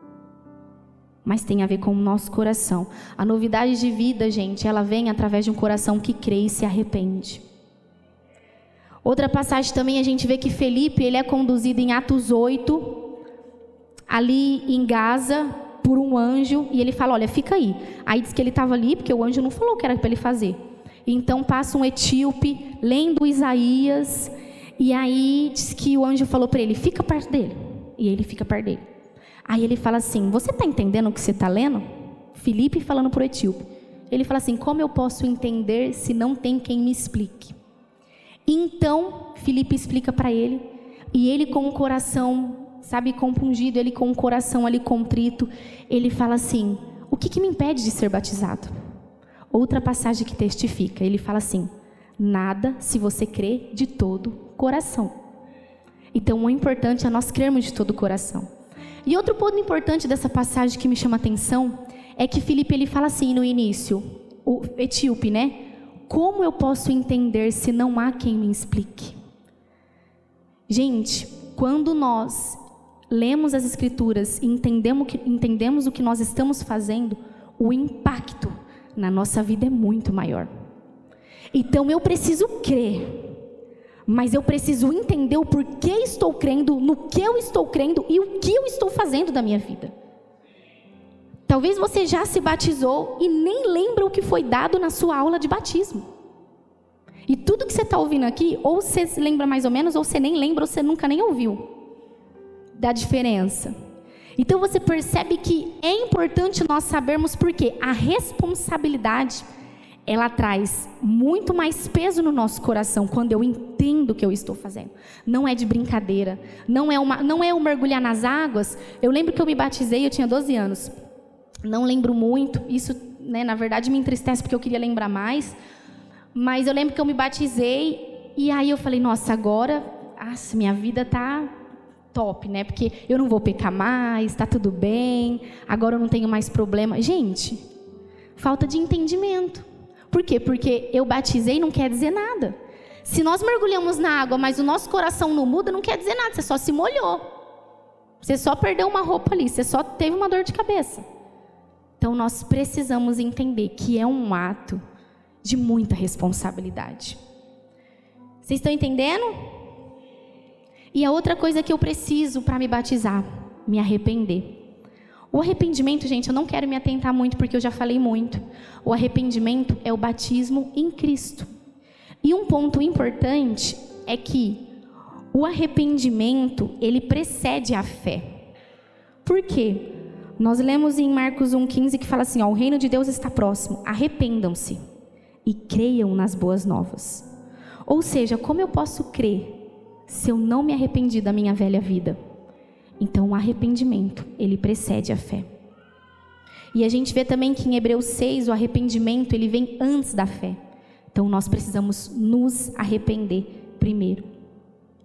mas tem a ver com o nosso coração. A novidade de vida, gente, ela vem através de um coração que crê e se arrepende. Outra passagem também a gente vê que Felipe, ele é conduzido em Atos oito, ali em Gaza, por um anjo, e ele fala, olha, fica aí. Aí diz que ele estava ali, porque o anjo não falou o que era para ele fazer. Então passa um etíope, lendo Isaías, e aí diz que o anjo falou para ele, fica perto dele. E ele fica perto dele. Aí ele fala assim, você está entendendo o que você está lendo? Felipe falando para o etíope. Ele fala assim, como eu posso entender se não tem quem me explique? Então, Felipe explica para ele, e ele com o coração, sabe, compungido, ele com o coração ali contrito, ele fala assim, o que, que me impede de ser batizado? Outra passagem que testifica, ele fala assim, nada se você crê de todo coração. Então, o importante é nós crermos de todo o coração. E outro ponto importante dessa passagem que me chama a atenção, é que Felipe, ele fala assim no início, o etíope, né? Como eu posso entender se não há quem me explique? Gente, quando nós lemos as Escrituras e entendemos, que, entendemos o que nós estamos fazendo, o impacto na nossa vida é muito maior. Então eu preciso crer, mas eu preciso entender o porquê estou crendo, no que eu estou crendo e o que eu estou fazendo da minha vida. Talvez você já se batizou e nem lembra o que foi dado na sua aula de batismo. E tudo que você está ouvindo aqui, ou você se lembra mais ou menos, ou você nem lembra, ou você nunca nem ouviu da diferença. Então você percebe que é importante nós sabermos porque a responsabilidade, ela traz muito mais peso no nosso coração quando eu entendo o que eu estou fazendo. Não é de brincadeira, não é, uma, não é um mergulhar nas águas. Eu lembro que eu me batizei, eu tinha doze anos. Não lembro muito, isso, né, na verdade me entristece porque eu queria lembrar mais. Mas eu lembro que eu me batizei e aí eu falei, nossa, agora, nossa, minha vida tá top, né? Porque eu não vou pecar mais, tá tudo bem, agora eu não tenho mais problema. Gente, falta de entendimento. Por quê? Porque eu batizei não quer dizer nada. Se nós mergulhamos na água, mas o nosso coração não muda, não quer dizer nada, você só se molhou. Você só perdeu uma roupa ali, você só teve uma dor de cabeça. Então nós precisamos entender que é um ato de muita responsabilidade. Vocês estão entendendo? E a outra coisa que eu preciso para me batizar, me arrepender. O arrependimento, gente, eu não quero me atentar muito porque eu já falei muito. O arrependimento é o batismo em Cristo. E um ponto importante é que o arrependimento, ele precede a fé. Por quê? Nós lemos em Marcos um, quinze que fala assim, ó, o reino de Deus está próximo, arrependam-se e creiam nas boas novas. Ou seja, como eu posso crer se eu não me arrependi da minha velha vida? Então o arrependimento, ele precede a fé. E a gente vê também que em Hebreus seis, o arrependimento, ele vem antes da fé. Então nós precisamos nos arrepender primeiro.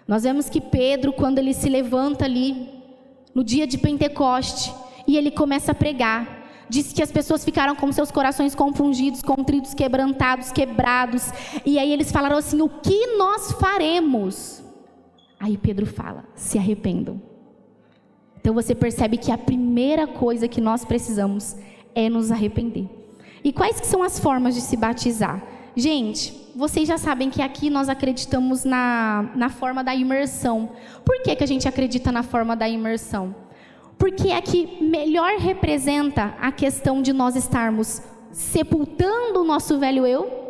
Nós vemos que Pedro, quando ele se levanta ali, no dia de Pentecoste, e ele começa a pregar, diz que as pessoas ficaram com seus corações compungidos, contritos, quebrantados, quebrados, e aí eles falaram assim, o que nós faremos? Aí Pedro fala, se arrependam. Então você percebe que a primeira coisa que nós precisamos é nos arrepender. E quais que são as formas de se batizar? Gente, vocês já sabem que aqui nós acreditamos na, na forma da imersão. Por que que a gente acredita na forma da imersão? Porque é que melhor representa a questão de nós estarmos sepultando o nosso velho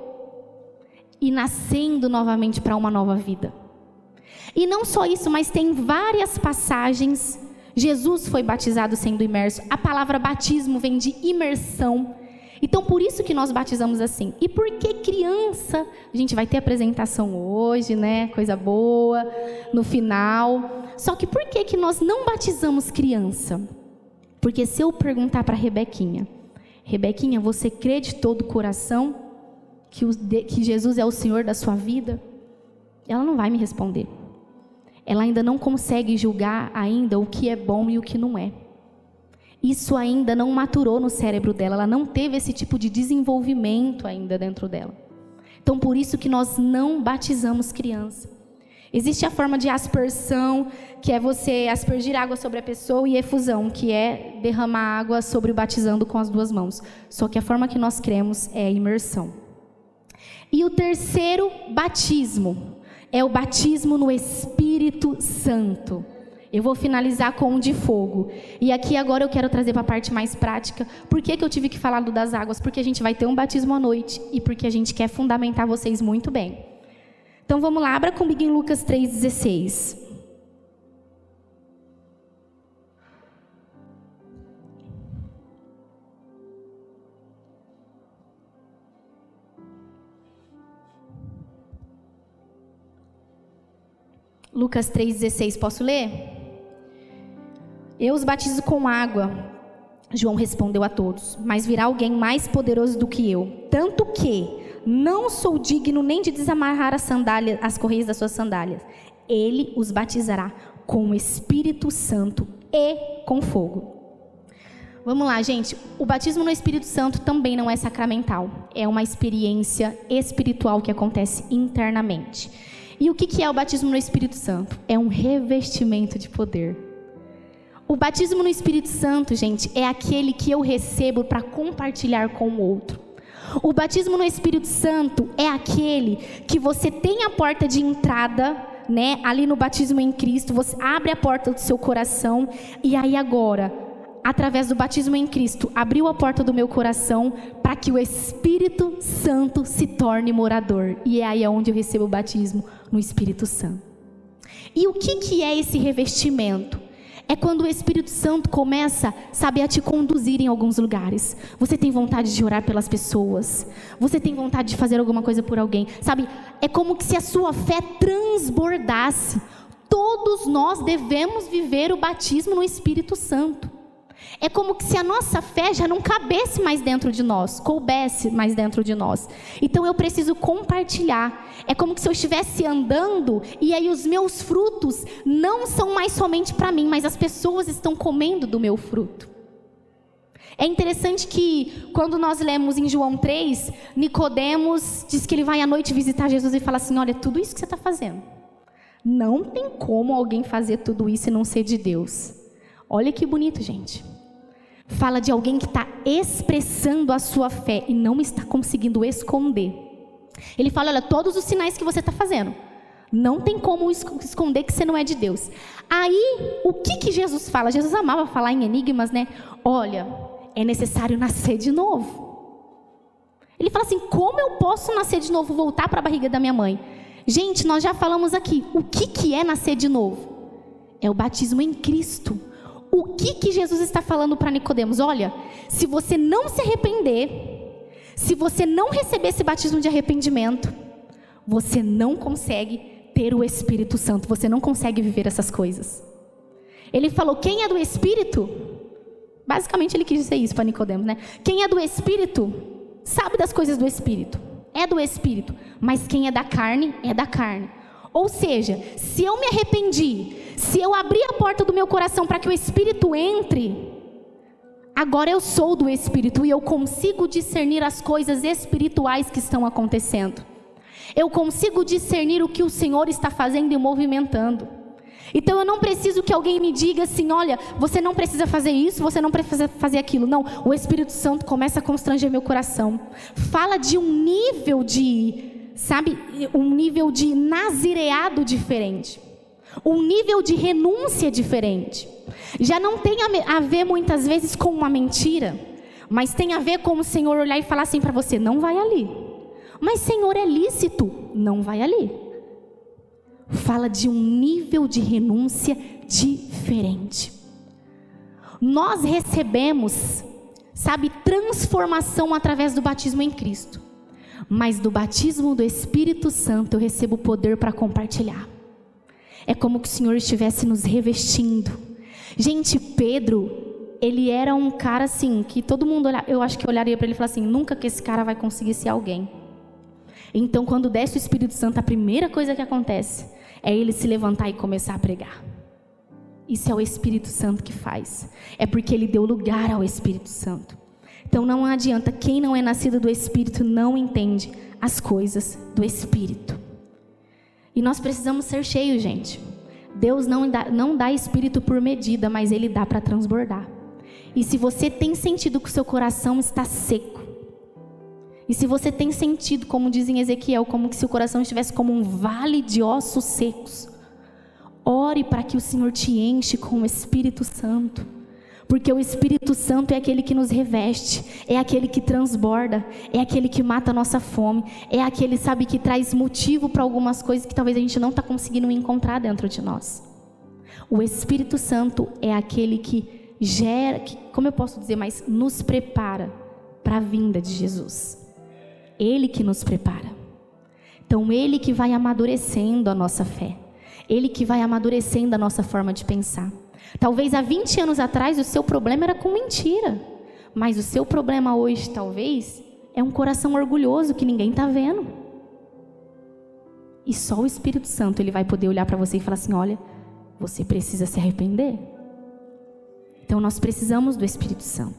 eu e nascendo novamente para uma nova vida. E não só isso, mas tem várias passagens. Jesus foi batizado sendo imerso. A palavra batismo vem de imersão. Então, por isso que nós batizamos assim. E por que criança? A gente vai ter apresentação hoje, né? Coisa boa, no final. Só que por que que nós não batizamos criança? Porque se eu perguntar para a Rebequinha, Rebequinha, você crê de todo o coração que, o, que Jesus é o Senhor da sua vida? Ela não vai me responder. Ela ainda não consegue julgar ainda o que é bom e o que não é. Isso ainda não maturou no cérebro dela, ela não teve esse tipo de desenvolvimento ainda dentro dela. Então, por isso que nós não batizamos criança. Existe a forma de aspersão, que é você aspergir água sobre a pessoa, e efusão, que é derramar água sobre o batizando com as duas mãos. Só que a forma que nós cremos é a imersão. E o terceiro batismo é o batismo no Espírito Santo. Eu vou finalizar com um de fogo. E aqui agora eu quero trazer para a parte mais prática. Por que que eu tive que falar do das águas? Porque a gente vai ter um batismo à noite e porque a gente quer fundamentar vocês muito bem. Então vamos lá, abra comigo em Lucas três, dezesseis. Lucas três, dezesseis, posso ler? Eu os batizo com água, João respondeu a todos, mas virá alguém mais poderoso do que eu, tanto que não sou digno nem de desamarrar as sandálias, as correias das suas sandálias. Ele os batizará com o Espírito Santo e com fogo. Vamos lá, gente. O batismo no Espírito Santo também não é sacramental. É uma experiência espiritual que acontece internamente. E o que é o batismo no Espírito Santo? É um revestimento de poder. O batismo no Espírito Santo, gente, é aquele que eu recebo para compartilhar com o outro. O batismo no Espírito Santo é aquele que você tem a porta de entrada, né? Ali no batismo em Cristo, você abre a porta do seu coração e aí agora, através do batismo em Cristo, abriu a porta do meu coração para que o Espírito Santo se torne morador. E é aí onde eu recebo o batismo no Espírito Santo. E o que que é esse revestimento? É quando o Espírito Santo começa, sabe, a te conduzir em alguns lugares. Você tem vontade de orar pelas pessoas. Você tem vontade de fazer alguma coisa por alguém. Sabe, é como que se a sua fé transbordasse. Todos nós devemos viver o batismo no Espírito Santo. É como que se a nossa fé já não cabesse mais dentro de nós, coubesse mais dentro de nós. Então eu preciso compartilhar. É como que se eu estivesse andando e aí os meus frutos não são mais somente para mim, mas as pessoas estão comendo do meu fruto. É interessante que quando nós lemos em João três, Nicodemos diz que ele vai à noite visitar Jesus e fala assim, olha, tudo isso que você está fazendo, não tem como alguém fazer tudo isso e não ser de Deus. Olha que bonito, gente. Fala de alguém que está expressando a sua fé e não está conseguindo esconder. Ele fala, olha, todos os sinais que você está fazendo, não tem como esconder que você não é de Deus. Aí, o que que Jesus fala? Jesus amava falar em enigmas, né? Olha, é necessário nascer de novo. Ele fala assim, como eu posso nascer de novo, voltar para a barriga da minha mãe? Gente, nós já falamos aqui, o que que é nascer de novo? É o batismo em Cristo. O que que Jesus está falando para Nicodemos? Olha, se você não se arrepender, se você não receber esse batismo de arrependimento, você não consegue ter o Espírito Santo, você não consegue viver essas coisas. Ele falou, quem é do Espírito? Basicamente ele quis dizer isso para Nicodemos, né? Quem é do Espírito, sabe das coisas do Espírito, é do Espírito, mas quem é da carne, é da carne. Ou seja, se eu me arrependi, se eu abrir a porta do meu coração para que o Espírito entre, agora eu sou do Espírito e eu consigo discernir as coisas espirituais que estão acontecendo. Eu consigo discernir o que o Senhor está fazendo e movimentando. Então eu não preciso que alguém me diga assim, olha, você não precisa fazer isso, você não precisa fazer aquilo. Não, o Espírito Santo começa a constranger meu coração. Fala de um nível de, sabe, um nível de nazireado diferente. Um nível de renúncia diferente. Já não tem a ver muitas vezes com uma mentira, mas tem a ver com o Senhor olhar e falar assim para você, não vai ali. Mas Senhor, é lícito, não vai ali. Fala de um nível de renúncia diferente. Nós recebemos, sabe, transformação através do batismo em Cristo. Mas do batismo do Espírito Santo eu recebo poder para compartilhar. É como que o Senhor estivesse nos revestindo. Gente, Pedro, ele era um cara assim, que todo mundo, olha, eu acho que olharia para ele e falaria assim, nunca que esse cara vai conseguir ser alguém. Então quando desce o Espírito Santo, a primeira coisa que acontece é ele se levantar e começar a pregar. Isso é o Espírito Santo que faz. É porque ele deu lugar ao Espírito Santo. Então não adianta, quem não é nascido do Espírito não entende as coisas do Espírito. E nós precisamos ser cheios, gente. Deus não dá, não dá Espírito por medida, mas Ele dá para transbordar. E se você tem sentido que o seu coração está seco, e se você tem sentido, como diz em Ezequiel, como se o coração estivesse como um vale de ossos secos, ore para que o Senhor te enche com o Espírito Santo. Porque o Espírito Santo é aquele que nos reveste, é aquele que transborda, é aquele que mata a nossa fome, é aquele, sabe, que traz motivo para algumas coisas que talvez a gente não está conseguindo encontrar dentro de nós. O Espírito Santo é aquele que gera, que, como eu posso dizer, mas nos prepara para a vinda de Jesus. Ele que nos prepara. Então Ele que vai amadurecendo a nossa fé, Ele que vai amadurecendo a nossa forma de pensar. Talvez há vinte anos atrás o seu problema era com mentira, mas o seu problema hoje talvez é um coração orgulhoso que ninguém está vendo. E só o Espírito Santo ele vai poder olhar para você e falar assim, olha, você precisa se arrepender. Então nós precisamos do Espírito Santo.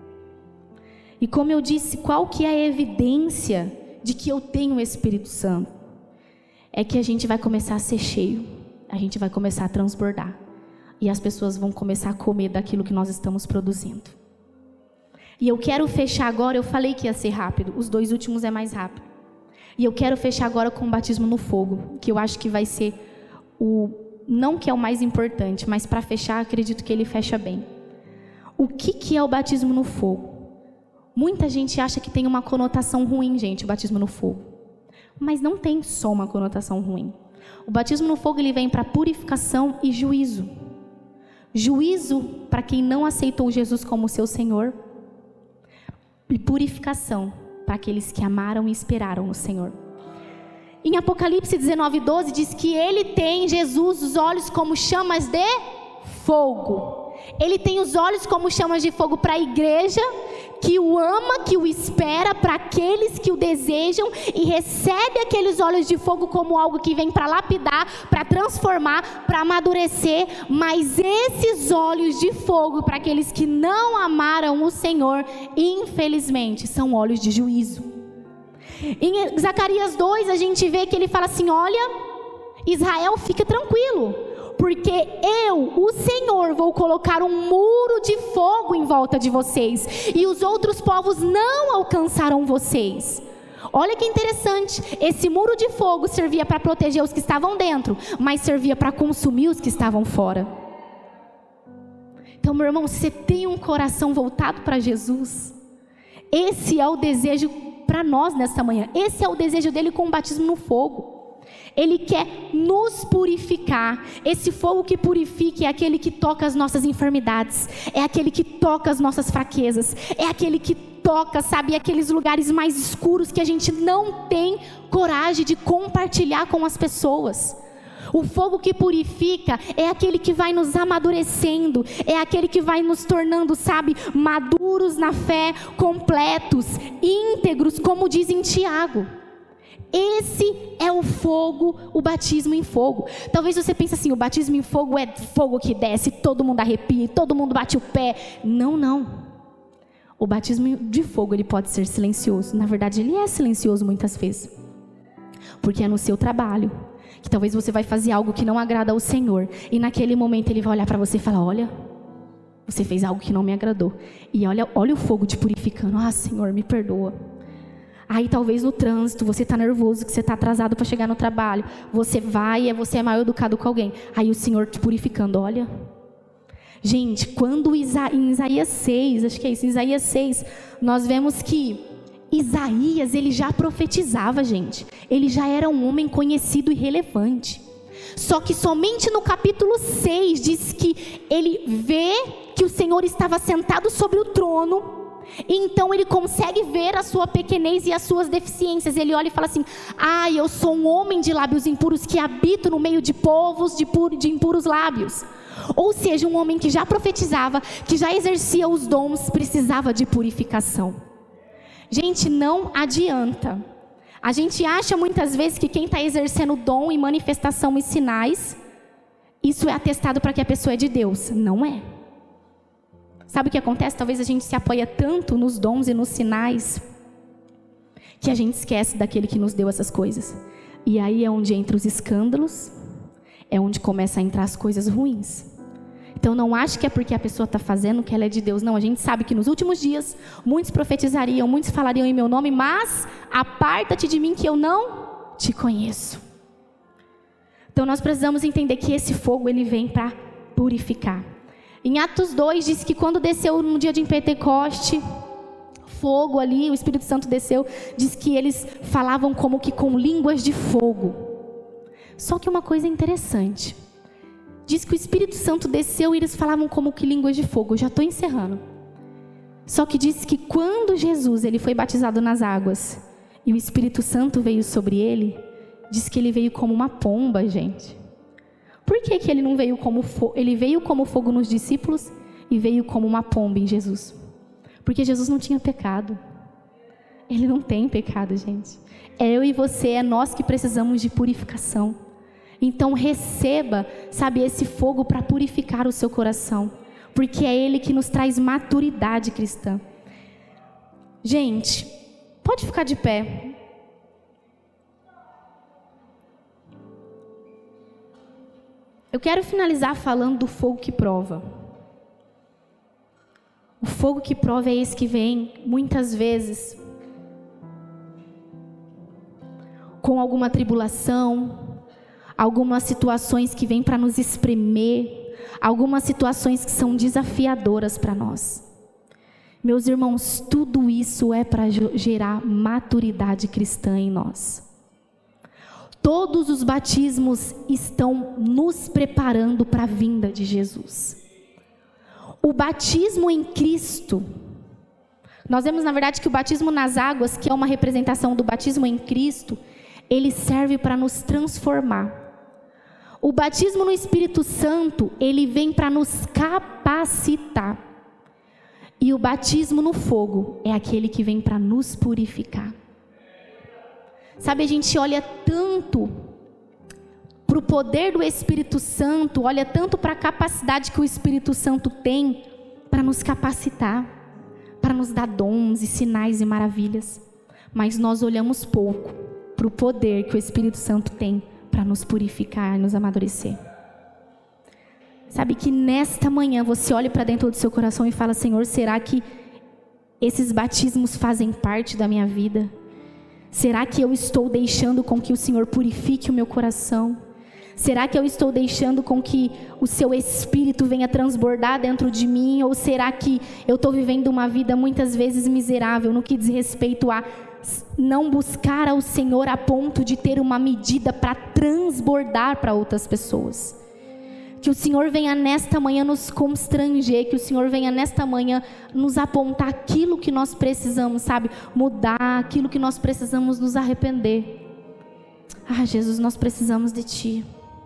E como eu disse, qual que é a evidência de que eu tenho o Espírito Santo? É que a gente vai começar a ser cheio, a gente vai começar a transbordar. E as pessoas vão começar a comer daquilo que nós estamos produzindo. E eu quero fechar agora, eu falei que ia ser rápido, os dois últimos é mais rápido. E eu quero fechar agora com o batismo no fogo, que eu acho que vai ser o, não que é o mais importante, mas para fechar, acredito que ele fecha bem. O que, que é o batismo no fogo? Muita gente acha que tem uma conotação ruim, gente, o batismo no fogo. Mas não tem só uma conotação ruim. O batismo no fogo ele vem para purificação e juízo. Juízo para quem não aceitou Jesus como seu Senhor. E purificação para aqueles que amaram e esperaram no Senhor. Em Apocalipse dezenove, doze diz que Ele tem, Jesus, os olhos como chamas de fogo. Ele tem os olhos como chamas de fogo para a igreja que o ama, que o espera, para aqueles que o desejam e recebe aqueles olhos de fogo como algo que vem para lapidar, para transformar, para amadurecer. Mas esses olhos de fogo para aqueles que não amaram o Senhor, infelizmente, são olhos de juízo. Em Zacarias dois a gente vê que ele fala assim, olha, Israel, fica tranquilo, porque eu, o Senhor, vou colocar um muro de fogo em volta de vocês, e os outros povos não alcançarão vocês. Olha que interessante, esse muro de fogo servia para proteger os que estavam dentro, mas servia para consumir os que estavam fora. Então, meu irmão, se você tem um coração voltado para Jesus, esse é o desejo para nós nessa manhã, esse é o desejo dele com o batismo no fogo. Ele quer nos purificar. Esse fogo que purifica é aquele que toca as nossas enfermidades, é aquele que toca as nossas fraquezas, é aquele que toca, sabe, aqueles lugares mais escuros que a gente não tem coragem de compartilhar com as pessoas. O fogo que purifica é aquele que vai nos amadurecendo, é aquele que vai nos tornando, sabe, maduros na fé, completos, íntegros, como diz em Tiago. Esse é o fogo, o batismo em fogo. Talvez você pense assim, o batismo em fogo é fogo que desce, todo mundo arrepia, todo mundo bate o pé. Não, não. O batismo de fogo, ele pode ser silencioso. Na verdade, ele é silencioso muitas vezes. Porque é no seu trabalho, que talvez você vai fazer algo que não agrada ao Senhor. E naquele momento ele vai olhar para você e falar, olha, você fez algo que não me agradou. E olha, olha o fogo te purificando. Ah, Senhor, me perdoa. Aí talvez no trânsito, você está nervoso, que você está atrasado para chegar no trabalho. Você vai e você é mal educado com alguém. Aí o Senhor te purificando, olha. Gente, quando Isa, em Isaías seis, acho que é isso, em Isaías seis, nós vemos que Isaías, ele já profetizava, gente. Ele já era um homem conhecido e relevante. Só que somente no capítulo seis diz que ele vê que o Senhor estava sentado sobre o trono. E então ele consegue ver a sua pequenez e as suas deficiências. Ele olha e fala assim, ah, eu sou um homem de lábios impuros que habito no meio de povos de, puro, de impuros lábios. Ou seja, um homem que já profetizava, que já exercia os dons, precisava de purificação. Gente, não adianta. A gente acha muitas vezes que quem está exercendo dom e manifestação e sinais, isso é atestado para que a pessoa é de Deus. Não é. Sabe o que acontece? Talvez a gente se apoia tanto nos dons e nos sinais, que a gente esquece daquele que nos deu essas coisas. E aí é onde entra os escândalos, é onde começa a entrar as coisas ruins. Então não ache que é porque a pessoa está fazendo que ela é de Deus. Não, a gente sabe que nos últimos dias, muitos profetizariam, muitos falariam em meu nome, mas aparta-te de mim que eu não te conheço. Então nós precisamos entender que esse fogo, ele vem para purificar. Em Atos dois, diz que quando desceu no dia de Pentecoste, fogo ali, o Espírito Santo desceu, diz que eles falavam como que com línguas de fogo. Só que uma coisa interessante, diz que o Espírito Santo desceu e eles falavam como que línguas de fogo. Eu já estou encerrando. Só que diz que quando Jesus ele foi batizado nas águas e o Espírito Santo veio sobre ele, diz que ele veio como uma pomba, gente. Por que que ele não veio como fogo? Ele veio como fogo nos discípulos e veio como uma pomba em Jesus. Porque Jesus não tinha pecado. Ele não tem pecado, gente. É eu e você, é nós que precisamos de purificação. Então receba, sabe, esse fogo para purificar o seu coração. Porque é ele que nos traz maturidade cristã. Gente, pode ficar de pé. Eu quero finalizar falando do fogo que prova. O fogo que prova é esse que vem, muitas vezes, com alguma tribulação, algumas situações que vêm para nos espremer, algumas situações que são desafiadoras para nós. Meus irmãos, tudo isso é para gerar maturidade cristã em nós. Todos os batismos estão nos preparando para a vinda de Jesus. O batismo em Cristo, nós vemos na verdade que o batismo nas águas, que é uma representação do batismo em Cristo, ele serve para nos transformar. O batismo no Espírito Santo, ele vem para nos capacitar. E o batismo no fogo é aquele que vem para nos purificar. Sabe, a gente olha tanto para o poder do Espírito Santo, olha tanto para a capacidade que o Espírito Santo tem para nos capacitar, para nos dar dons e sinais e maravilhas. Mas nós olhamos pouco para o poder que o Espírito Santo tem para nos purificar e nos amadurecer. Sabe que nesta manhã você olha para dentro do seu coração e fala, Senhor, será que esses batismos fazem parte da minha vida? Será que eu estou deixando com que o Senhor purifique o meu coração? Será que eu estou deixando com que o seu Espírito venha transbordar dentro de mim? Ou será que eu estou vivendo uma vida muitas vezes miserável no que diz respeito a não buscar ao Senhor a ponto de ter uma medida para transbordar para outras pessoas? Que o Senhor venha nesta manhã nos constranger, que o Senhor venha nesta manhã nos apontar aquilo que nós precisamos, sabe, mudar, aquilo que nós precisamos nos arrepender. Ah, Jesus, nós precisamos de Ti.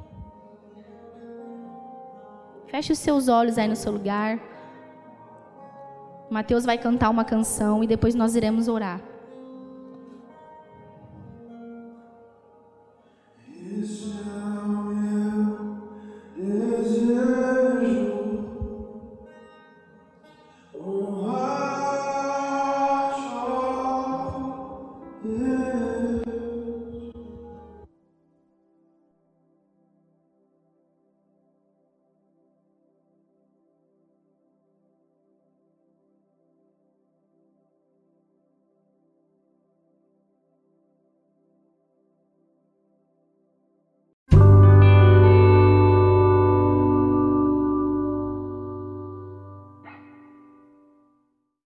Feche os seus olhos aí no seu lugar. Mateus vai cantar uma canção e depois nós iremos orar.